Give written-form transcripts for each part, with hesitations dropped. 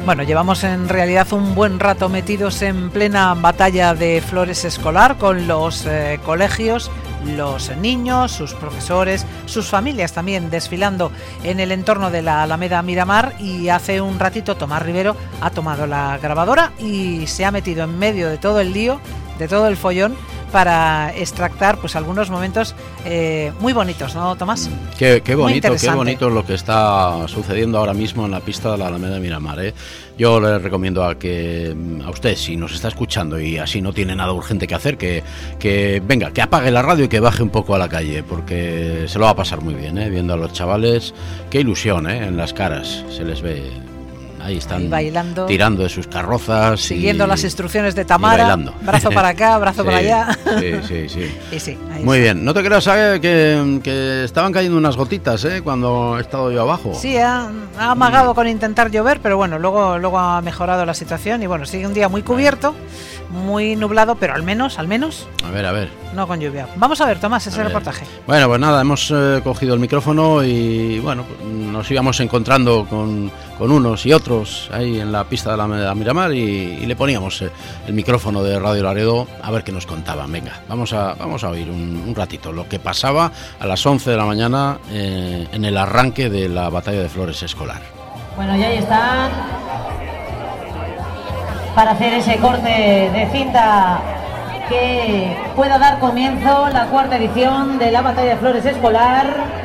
Bueno, llevamos en realidad un buen rato metidos en plena batalla de flores escolar con los colegios, los niños, sus profesores, sus familias también desfilando en el entorno de la Alameda Miramar, y hace un ratito Tomás Rivero ha tomado la grabadora y se ha metido en medio de todo el lío, de todo el follón, para extractar pues algunos momentos muy bonitos, ¿no, Tomás? Qué bonito lo que está sucediendo ahora mismo en la pista de la Alameda Miramar, ¿eh? Yo le recomiendo a usted, si nos está escuchando y así no tiene nada urgente que hacer, que venga, que apague la radio y que baje un poco a la calle, porque se lo va a pasar muy bien, ¿eh? Viendo a los chavales, qué ilusión, ¿eh? En las caras se les ve. Ahí están bailando, tirando de sus carrozas, siguiendo las instrucciones de Tamara, brazo para acá, brazo para allá. Sí. Y sí, muy bien, no te creas, que estaban cayendo unas gotitas, cuando he estado yo abajo. Sí, ha amagado con intentar llover, pero bueno, luego ha mejorado la situación y bueno, sigue un día muy cubierto, muy nublado, pero al menos. A ver. No con lluvia. Vamos a ver, Tomás, ese reportaje. Bueno, pues nada, hemos cogido el micrófono y bueno, pues nos íbamos encontrando con unos y otros ahí en la pista de la Miramar y le poníamos el micrófono de Radio Laredo a ver qué nos contaban. Venga, vamos a oír un ratito lo que pasaba a las 11 de la mañana en el arranque de la batalla de flores escolar. Bueno, y ahí están para hacer ese corte de cinta que pueda dar comienzo la cuarta edición de la batalla de flores escolar,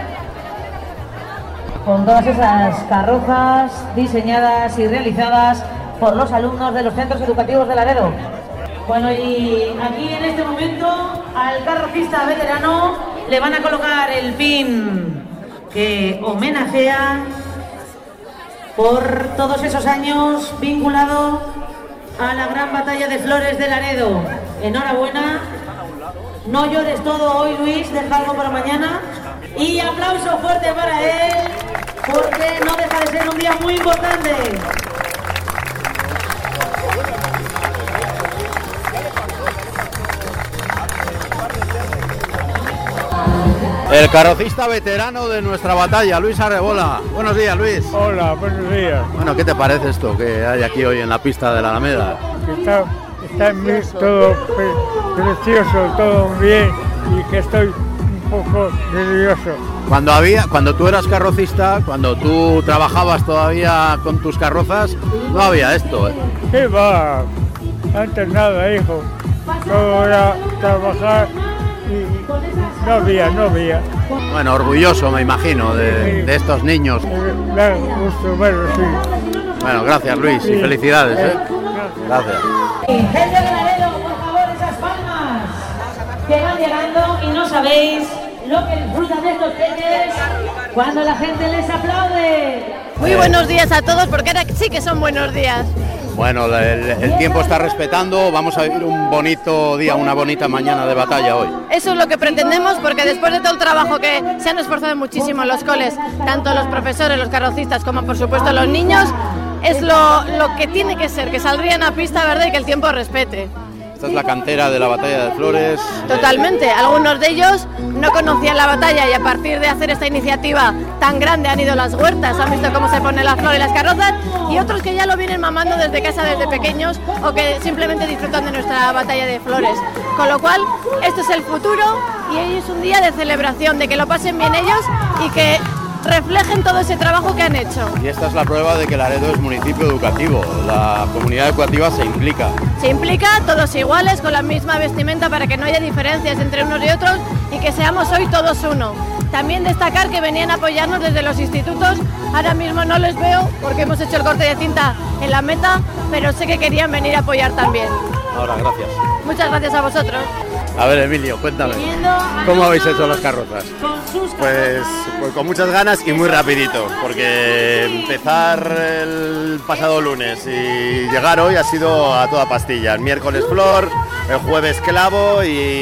con todas esas carrozas diseñadas y realizadas por los alumnos de los centros educativos de Laredo. Bueno, y aquí en este momento al carrocista veterano le van a colocar el pin que homenajea por todos esos años vinculado a la gran batalla de flores de Laredo. Enhorabuena, no llores todo hoy, Luis, deja algo para mañana. Y aplauso fuerte para él, porque no deja de ser un día muy importante. El carrocista veterano de nuestra batalla, Luis Arrebola. Buenos días, Luis. Hola, buenos días. Bueno, ¿qué te parece esto que hay aquí hoy en la pista de la Alameda? Está en mí todo precioso, todo bien, y que estoy un poco nervioso. Cuando tú eras carrocista, cuando tú trabajabas todavía con tus carrozas, no había esto, ¿eh? ¿Qué va? Antes nada, hijo. Todo era trabajar y no había. Bueno, orgulloso, me imagino, de estos niños. Da gusto verlo, sí. Bueno, gracias, Luis, y felicidades, ¿eh? Gracias. Gente de Laredo, por favor, esas palmas que van llegando y no sabéis lo que disfrutan de estos peques cuando la gente les aplaude. Muy buenos días a todos, porque ahora sí que son buenos días. Bueno, el tiempo está respetando, vamos a vivir un bonito día, una bonita mañana de batalla hoy. Eso es lo que pretendemos, porque después de todo el trabajo que se han esforzado muchísimo en los coles, tanto los profesores, los carrocistas, como por supuesto los niños, es lo que tiene que ser, que saldrían a pista, ¿verdad?, y que el tiempo respete. Esta es la cantera de la batalla de flores. Totalmente, algunos de ellos no conocían la batalla y a partir de hacer esta iniciativa tan grande han ido a las huertas, han visto cómo se ponen las flores y las carrozas, y otros que ya lo vienen mamando desde casa desde pequeños o que simplemente disfrutan de nuestra batalla de flores. Con lo cual, esto es el futuro y hoy es un día de celebración, de que lo pasen bien ellos y que reflejen todo ese trabajo que han hecho. Y esta es la prueba de que Laredo es municipio educativo, la comunidad educativa se implica. Se implica, todos iguales, con la misma vestimenta para que no haya diferencias entre unos y otros y que seamos hoy todos uno. También destacar que venían a apoyarnos desde los institutos, ahora mismo no les veo porque hemos hecho el corte de cinta en la meta, pero sé que querían venir a apoyar también. Ahora, gracias. Muchas gracias a vosotros. A ver, Emilio, cuéntame, ¿cómo habéis hecho las carrozas? Pues con muchas ganas y muy rapidito, porque empezar el pasado lunes y llegar hoy ha sido a toda pastilla. El miércoles flor, el jueves clavo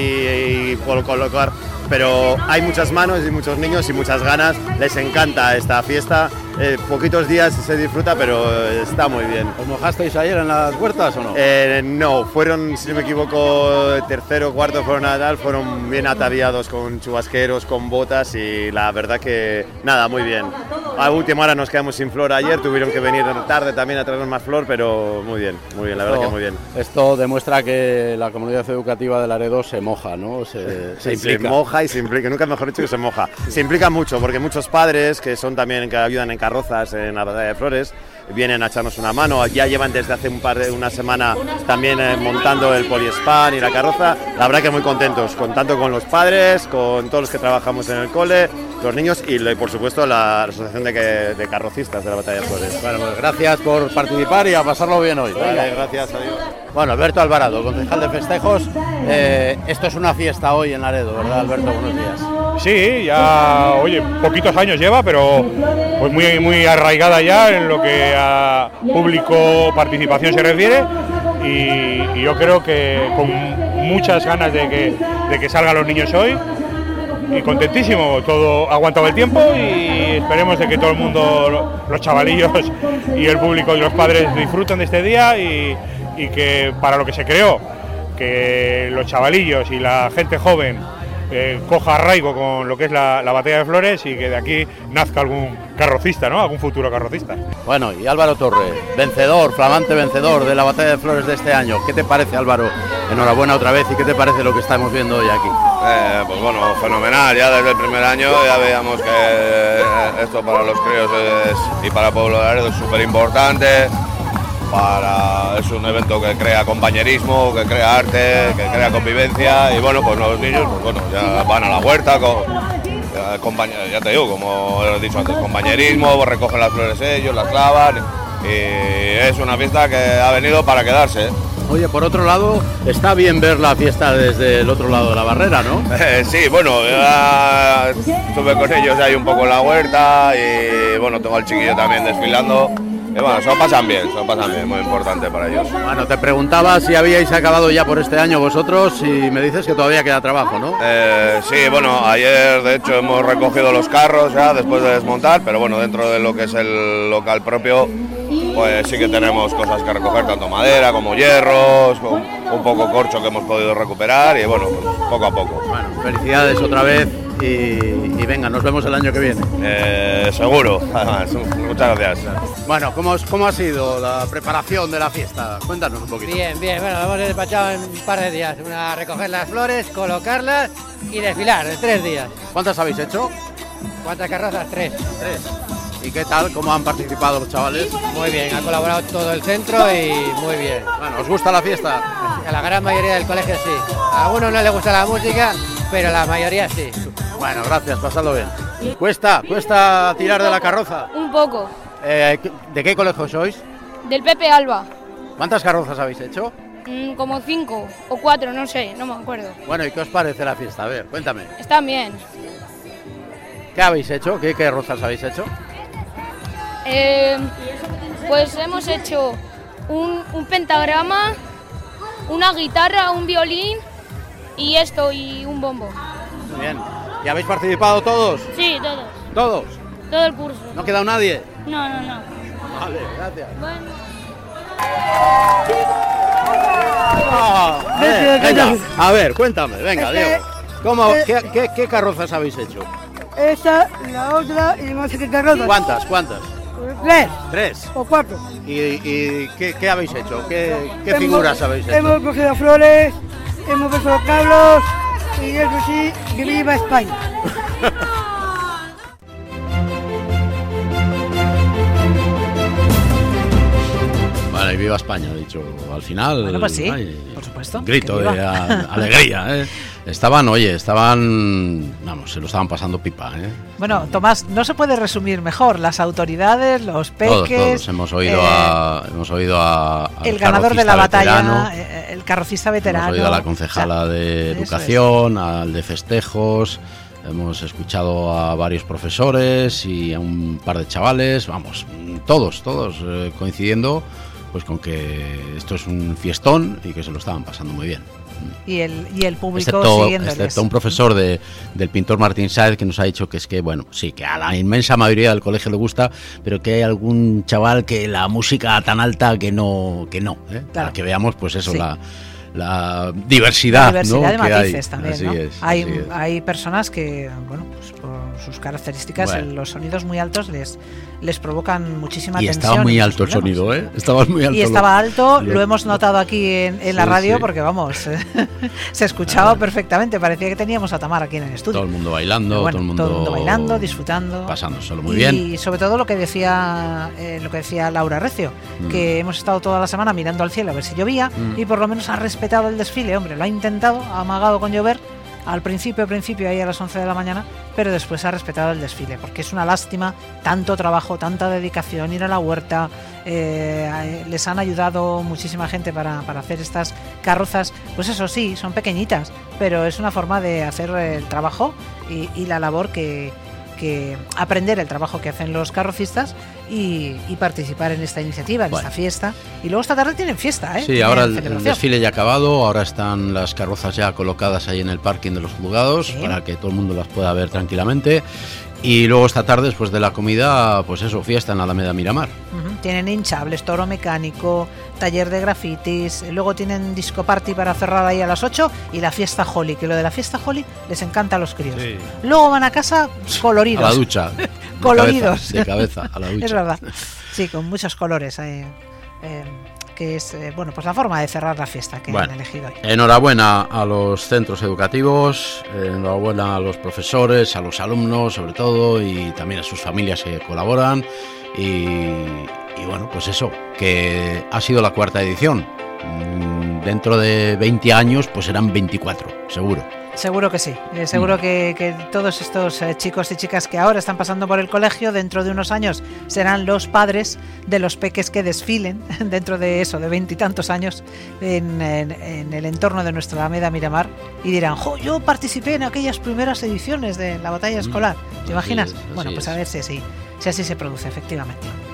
y colocar. Pero hay muchas manos y muchos niños y muchas ganas, les encanta esta fiesta. Poquitos días se disfruta, pero está muy bien. ¿Os mojasteis ayer en las huertas o no? No, fueron, si no me equivoco, tercero, cuarto fueron a Nadal, fueron bien ataviados con chubasqueros, con botas y la verdad que nada, muy bien. a última hora nos quedamos sin flor ayer, tuvieron que venir tarde también a traernos más flor, pero muy bien, la verdad que muy bien. Esto demuestra que la comunidad educativa de Laredo se moja, ¿no? Se implica. Se moja y se implica, nunca mejor dicho que se moja. Se implica mucho porque muchos padres que son también, que ayudan en carrozas en la batalla de flores, vienen a echarnos una mano, ya llevan desde hace una semana también montando el poliespan y la carroza, la verdad que muy contentos, tanto con los padres, con todos los que trabajamos en el cole, los niños y por supuesto la asociación de carrocistas de la batalla de flores. Bueno, pues gracias por participar y a pasarlo bien hoy. Vale, gracias, adiós. Bueno, Alberto Alvarado, concejal de festejos, esto es una fiesta hoy en Laredo, ¿verdad, Alberto? Buenos días. Sí, ya, oye, poquitos años lleva, pero pues muy arraigada ya en lo que a público participación se refiere y yo creo que con muchas ganas de que salgan los niños hoy y contentísimo, todo ha aguantado el tiempo y esperemos de que todo el mundo, los chavalillos y el público y los padres disfruten de este día y que para lo que se creó, que los chavalillos y la gente joven coja arraigo con lo que es la batalla de flores y que de aquí nazca algún carrocista, ¿no? Algún futuro carrocista. Bueno, y Álvaro Torre, flamante vencedor de la batalla de flores de este año. ¿Qué te parece, Álvaro? Enhorabuena otra vez, ¿y qué te parece lo que estamos viendo hoy aquí? Pues bueno, fenomenal, ya desde el primer año ya veíamos que esto para los críos y para el pueblo de Laredo es súper importante. Es un evento que crea compañerismo, que crea arte, que crea convivencia y bueno, pues los niños pues bueno, ya van a la huerta, ya te digo, como he dicho antes, compañerismo, recogen las flores ellos, las clavan y es una fiesta que ha venido para quedarse. Oye, por otro lado, está bien ver la fiesta desde el otro lado de la barrera, ¿no? Sí, bueno, ya estuve con ellos ahí un poco en la huerta y bueno, tengo al chiquillo también desfilando. Y bueno, se lo pasan bien, muy importante para ellos. Bueno, te preguntaba si habíais acabado ya por este año vosotros y me dices que todavía queda trabajo, ¿no? Sí, bueno, ayer de hecho hemos recogido los carros ya después de desmontar, pero bueno, dentro de lo que es el local propio, pues sí que tenemos cosas que recoger, tanto madera como hierros, un poco corcho que hemos podido recuperar y bueno, pues, poco a poco. Bueno, felicidades otra vez y venga, nos vemos el año que viene. Seguro, además, muchas gracias. Bueno, ¿cómo ha sido la preparación de la fiesta? Cuéntanos un poquito. Bien, bueno, lo hemos despachado en un par de días. Recoger las flores, colocarlas y desfilar en 3 días. ¿Cuántas habéis hecho? ¿Cuántas carrozas? 3. ¿Y qué tal? ¿Cómo han participado los chavales? Muy bien, ha colaborado todo el centro y muy bien. Bueno, ¿os gusta la fiesta? A la gran mayoría del colegio sí. A algunos no les gusta la música, pero a la mayoría sí. Bueno, gracias, pasadlo bien. ¿Cuesta tirar de la carroza? Un poco. ¿De qué colegio sois? Del Pepe Alba. ¿Cuántas carrozas habéis hecho? Como 5 o 4, no sé, no me acuerdo. Bueno, ¿y qué os parece la fiesta? A ver, cuéntame. Están bien. ¿Qué habéis hecho? ¿Qué carrozas habéis hecho? Pues hemos hecho un pentagrama, una guitarra, un violín y un bombo. Muy bien. ¿Y habéis participado todos? Sí, todos. ¿Todos? Todo el curso. ¿No ha quedado nadie? No. Vale, gracias. Bueno. Venga, a ver, cuéntame, venga, Diego. ¿Qué carrozas habéis hecho? Esa, la otra y no sé qué carrozas. ¿Cuántas? 3 o 4. ¿Y qué habéis hecho? ¿Qué figuras habéis hecho? Hemos cogido flores, hemos puesto los cablos y eso sí, que viva España. Vale, viva España, he dicho al final. Bueno, pues sí, por supuesto. Un grito de alegría, ¿eh? Estaban, vamos, se lo estaban pasando pipa, ¿eh? Bueno, Tomás, no se puede resumir mejor. Las autoridades, los peques... Todos hemos oído a el ganador de la batalla, el carrocista veterano. Hemos oído a la concejala de Educación, al de Festejos, hemos escuchado a varios profesores y a un par de chavales, vamos, todos coincidiendo pues con que esto es un fiestón y que se lo estaban pasando muy bien. Y el público siguiéndoles. Excepto un profesor del pintor Martín Sáez que nos ha dicho que es que, bueno, sí, que a la inmensa mayoría del colegio le gusta, pero que hay algún chaval que la música tan alta que no, ¿eh? Claro. Para que veamos, pues eso, sí. diversidad, ¿no? De matices que también, ¿no? Hay personas que, bueno, pues por sus características, los sonidos muy altos les provocan muchísima tensión. Y estaba muy alto el sonido, ¿eh? Estaba muy alto. Y estaba alto, lo hemos notado aquí en la radio, porque vamos, se escuchaba perfectamente, parecía que teníamos a Tamara aquí en el estudio. Todo el mundo bailando, todo el mundo bailando, disfrutando. Pasándoselo muy bien. Y sobre todo lo que decía Laura Recio, que hemos estado toda la semana mirando al cielo a ver si llovía, y por lo menos ha respetado el desfile, hombre, lo ha intentado, ha amagado con llover, al principio ahí a las 11 de la mañana, pero después ha respetado el desfile, porque es una lástima, tanto trabajo, tanta dedicación, ir a la huerta, les han ayudado muchísima gente para hacer estas carrozas, pues eso sí, son pequeñitas, pero es una forma de hacer el trabajo y la labor que aprender el trabajo que hacen los carrocistas y participar en esta iniciativa, en esta fiesta. Y luego esta tarde tienen fiesta, ¿eh? Sí, ahora el desfile ya ha acabado, ahora están las carrozas ya colocadas ahí en el parking de los juzgados, para que todo el mundo las pueda ver tranquilamente. Y luego esta tarde, después de la comida, pues eso, fiesta en la Alameda Miramar. Tienen hinchables, toro mecánico, taller de grafitis, luego tienen disco party para cerrar ahí a las 8 y la fiesta Holly, que lo de la fiesta Holly les encanta a los críos. Sí. Luego van a casa coloridos. A la ducha. Coloridos. De cabeza, a la ducha. Es verdad. Sí, con muchos colores. Que es pues la forma de cerrar la fiesta que han elegido hoy. Enhorabuena a los centros educativos, enhorabuena a los profesores, a los alumnos sobre todo, y también a sus familias que colaboran, y bueno, pues eso, que ha sido la 4ª edición. Dentro de 20 años pues serán 24, seguro. Seguro que sí, seguro que todos estos chicos y chicas que ahora están pasando por el colegio, dentro de unos años serán los padres de los peques que desfilen dentro de eso, de 20 y tantos años en el entorno de nuestra Alameda Miramar, y dirán, yo participé en aquellas primeras ediciones de la batalla escolar, ¿te imaginas? Pues a ver si así se produce, efectivamente.